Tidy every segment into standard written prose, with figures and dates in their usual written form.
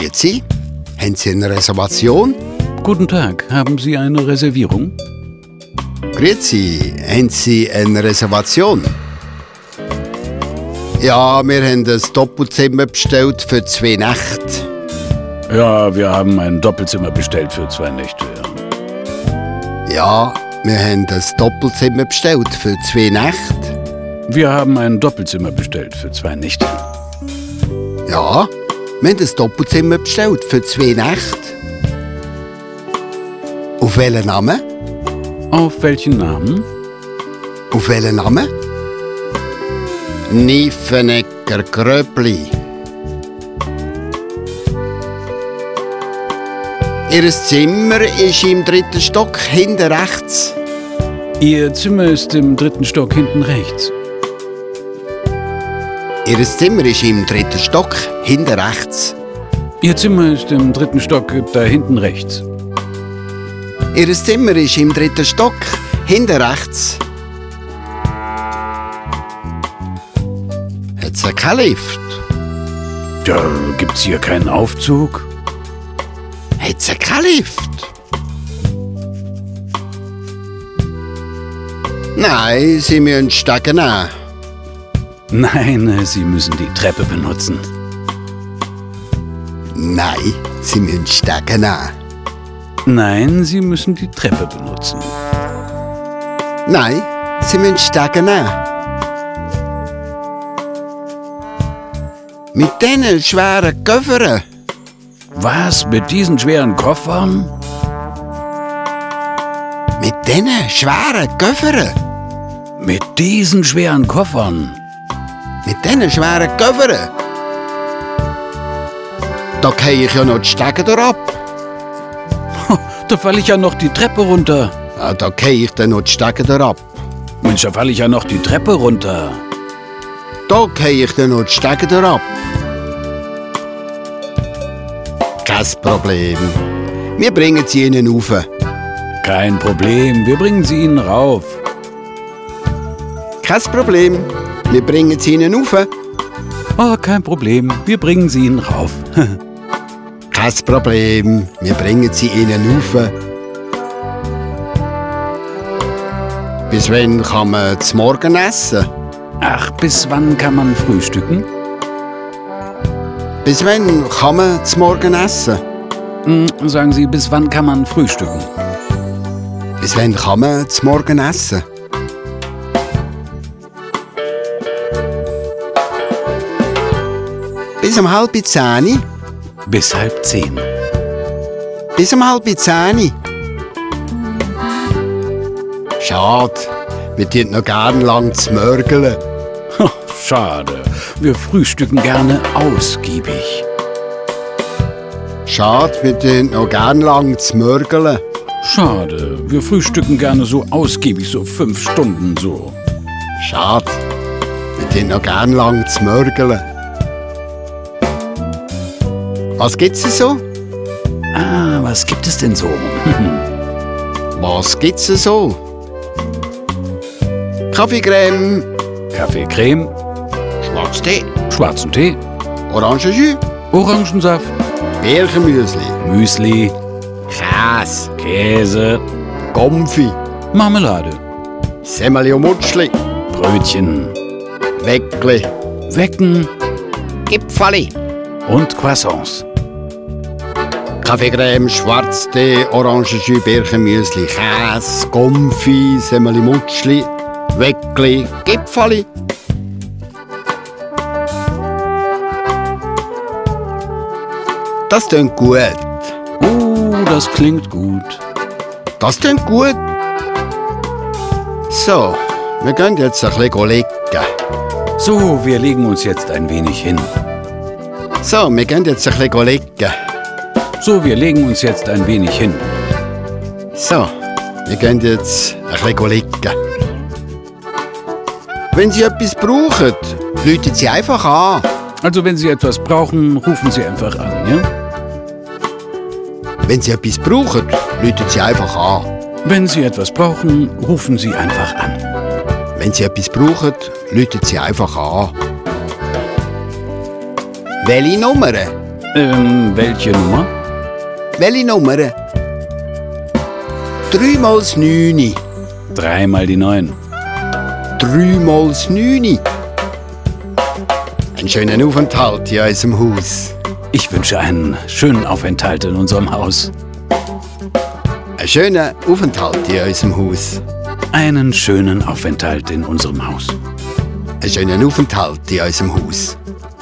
Grüezi. Haben Sie eine Reservation? Guten Tag, haben Sie eine Reservierung? Grüezi. Haben Sie eine Reservation? Ja, wir haben ein Doppelzimmer bestellt für 2 Nächte. Ja, wir haben ein Doppelzimmer bestellt für 2 Nächte. Ja, wir haben ein Doppelzimmer bestellt für 2 Nächte. Wir haben ein Doppelzimmer bestellt für 2 Nächte. Ja, wir haben ein Doppelzimmer bestellt für 2 Nächte. Auf welchen Namen? Auf welchen Namen? Auf welchen Namen? Nyffenegger Gröbli. Ihr Zimmer ist im 3. Stock hinten rechts. Ihr Zimmer ist im 3. Stock hinten rechts. Ihr Zimmer ist im 3. Stock hinten rechts. Ihr Zimmer ist im 3. Stock da hinten rechts. Ihr Zimmer ist im 3. Stock hinten rechts. Hat's keinen Lift? Ja, gibt's hier keinen Aufzug? Hat's keinen Lift? Nein, Sie müssen Stegen nehmen. Nein, Sie müssen die Treppe benutzen. Nein, Sie müssen Stegen nehmen. Nein, Sie müssen die Treppe benutzen. Nein, Sie müssen Stegen nehmen. Mit diesen schweren Koffern. Was, mit diesen schweren Koffern? Mit diesen schweren Koffern. Mit diesen schweren Koffern? Mit diesen schweren Koffern. Da gehe ich ja noch die Stegen ab. Da falle ich ja noch die Treppe runter. Ja, da gehe ich dann noch die Stegen ab. Mensch, da falle ich ja noch die Treppe runter. Da gehe ich dann noch die Stegen ab. Kein Problem. Wir bringen sie Ihnen rauf. Kein Problem, wir bringen sie Ihnen rauf. Kein Problem. Wir bringen sie Ihnen rauf. Oh, kein Problem, wir bringen sie Ihnen rauf. Kein Problem. Wir bringen sie Ihnen rauf. Bis wann kann man zum Morgen essen? Ach, bis wann kann man frühstücken? Bis wann kann man zum Morgen essen? Sagen Sie, bis wann kann man frühstücken? Bis wann kann man zum Morgen essen? Bis um 9:30. Bis 9:30. Bis um 9:30. Schade, wir tun noch gern lang zu mörgeln. Schade, wir frühstücken gerne ausgiebig. Schade, wir tun noch gern lang zu mörgeln. Schade, wir frühstücken gerne so ausgiebig, so 5 Stunden so. Schade, wir tun noch gern lang zu mörgeln. Was gibt's denn so? Ah, was gibt es denn so? Was gibt's denn so? Kaffeecreme, Kaffeecreme, Schwarztee, schwarzen Tee, Orangenjus, Orangensaft, Birchenmüsli, Müsli, Käse, Käse, Comfy, Marmelade, Semmeli und Mutschli, Brötchen, Weckli, Wecken Gipfeli, und Croissants. Kaffeecreme, Schwarztee, Orangenjus, Birchenmüsli, Käse, Comfy, Semmeli, Mutschli, Weckli, Gipfeli. Das klingt gut. Das klingt gut. Das klingt gut. So, wir gehen jetzt ein bisschen liegen. So, wir legen uns jetzt ein wenig hin. So, wir gehen jetzt ein bisschen liegen. So, wir legen uns jetzt ein wenig hin. So, wir gehen jetzt ein bisschen liegen. Wenn Sie etwas brauchen, rufen Sie einfach an. Also, wenn Sie etwas brauchen, rufen Sie einfach an, ja? Wenn Sie etwas brauchen, rufen Sie einfach an. Wenn Sie etwas brauchen, rufen Sie einfach an. Wenn Sie etwas brauchen, rufen Sie einfach an. Welche Nummer? Welche Nummer? Welche Nummer? 3 mal das 9. 3 mal die 9. 3 mal das 9. Einen schönen Aufenthalt in unserem Haus. Ich wünsche einen schönen Aufenthalt in unserem Haus. Einen schönen Aufenthalt in unserem Haus. Einen schönen Aufenthalt in unserem Haus. Einen schönen Aufenthalt in unserem Haus.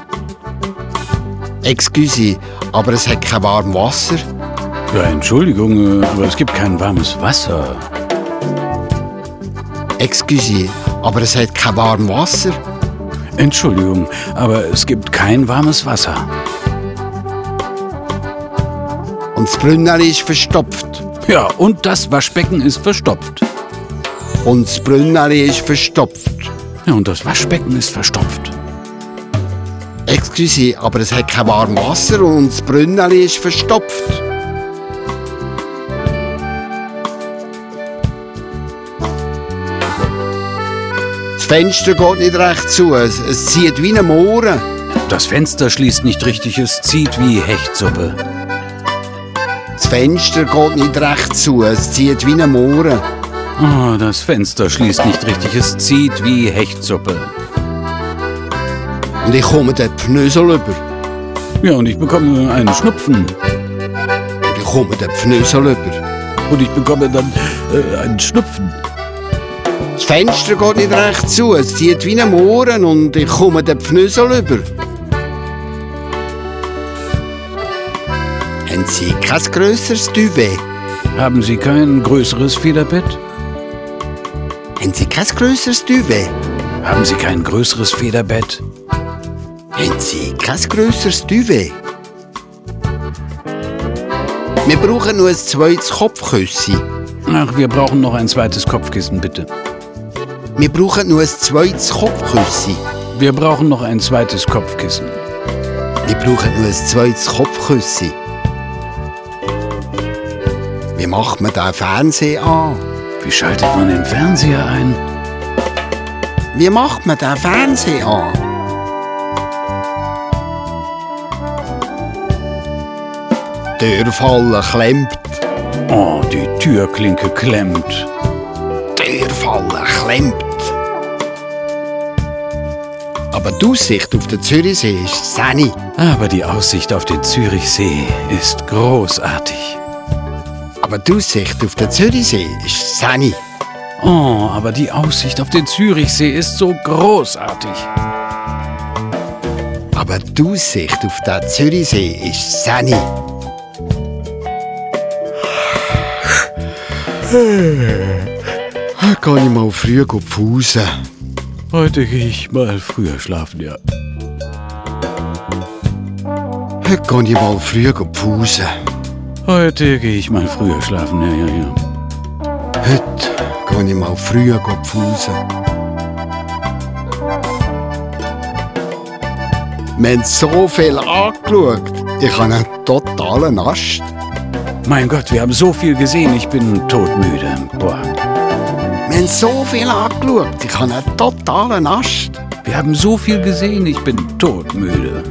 Excuse, aber es hat kein warmes Wasser. Ja, Entschuldigung, aber es gibt kein warmes Wasser. Excuse, aber es hat kein warmes Wasser. Entschuldigung, aber es gibt kein warmes Wasser. Und das Brünneli ist verstopft. Ja, und das Waschbecken ist verstopft. Und das Brünneli ist verstopft. Ja, und das Waschbecken ist verstopft. Excuse, aber es hat kein warmes Wasser und das Brünneli ist verstopft. Das Fenster geht nicht recht zu, es zieht wie ein Mohren. Das Fenster schließt nicht richtig, es zieht wie Hechtsuppe. Das Fenster geht nicht recht zu, es zieht wie ein Mohren. Oh, das Fenster schließt nicht richtig, es zieht wie Hechtsuppe. Und ich komme den Pfnösel über. Ja, und ich bekomme einen Schnupfen. Und ich komme den Pfnösel über. Und ich bekomme dann einen Schnupfen. Das Fenster geht nicht recht zu, es zieht wie ein Mohren und ich komme den Pfnösel über. Haben Sie kein grösseres Duvet? Haben Sie kein größeres Federbett? Haben Sie kein grösseres Duvet? Haben Sie kein größeres Federbett? Haben Sie kein grösseres Duvet? Wir brauchen nur ein zweites Kopfkissen. Ach, wir brauchen noch ein zweites Kopfkissen, bitte. Wir brauchen nur ein zweites Kopfkissen. Wir brauchen noch ein zweites Kopfkissen. Wir brauchen nur ein zweites Kopfkissen. Wie macht man den Fernseher an? Wie schaltet man den Fernseher ein? Wie macht man den Fernseher an? Die Türfalle klemmt. Oh, die Türklinke klemmt. Die Türfalle klemmt. Aber die Aussicht auf den Zürichsee ist Sani. Aber die Aussicht auf den Zürichsee ist großartig. Aber die Aussicht auf den Zürichsee ist Sani. Oh, aber die Aussicht auf den Zürichsee ist so großartig. Aber die Aussicht auf den Zürichsee ist Sani. Heute gehe ich mal früh pfusen. Heute gehe ich mal früher schlafen, ja. Heute gehe ich mal früh pfusen. Heute gehe ich mal früher schlafen, ja. Heute gehe ich mal früh pfusen. Wir haben so viel angeschaut. Ich habe einen totalen Ast. Mein Gott, wir haben so viel gesehen, ich bin todmüde. Boah. Wir haben so viel angeschaut. Ich habe einen totalen Ast. Wir haben so viel gesehen, ich bin todmüde.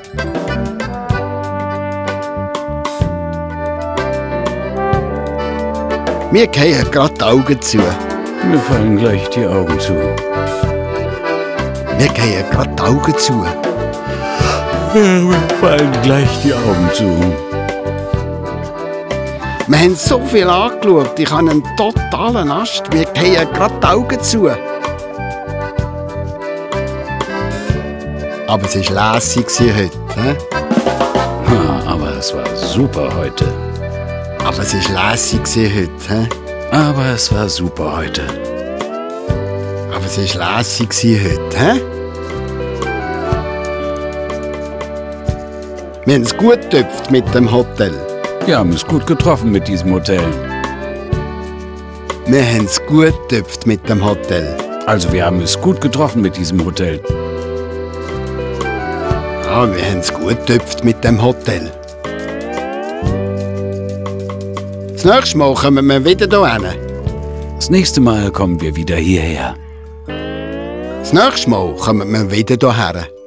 Mir gehen gerade die Augen zu. Mir fallen gleich die Augen zu. Mir gehen gerade die Augen zu. Mir fallen gleich die Augen zu. Wir haben so viel angeschaut. Ich habe einen totalen Ast. Mir gehen gerade die Augen zu. Aber es war lässig heute. He? Aber es war super heute. Aber es war lässig heute. He? Aber es war super heute. Aber es war lässig heute. He? Wir haben es gut getöpft mit dem Hotel. Wir haben es gut getroffen mit diesem Hotel. Wir haben es gut getöpft mit dem Hotel. Also wir haben es gut getroffen mit diesem Hotel. Ja, wir haben es gut getöpft mit dem Hotel. Das nächste Mal kommen wir wieder hierher. Das nächste Mal kommen wir wieder hierher. Das nächste Mal kommen wir wieder hierher.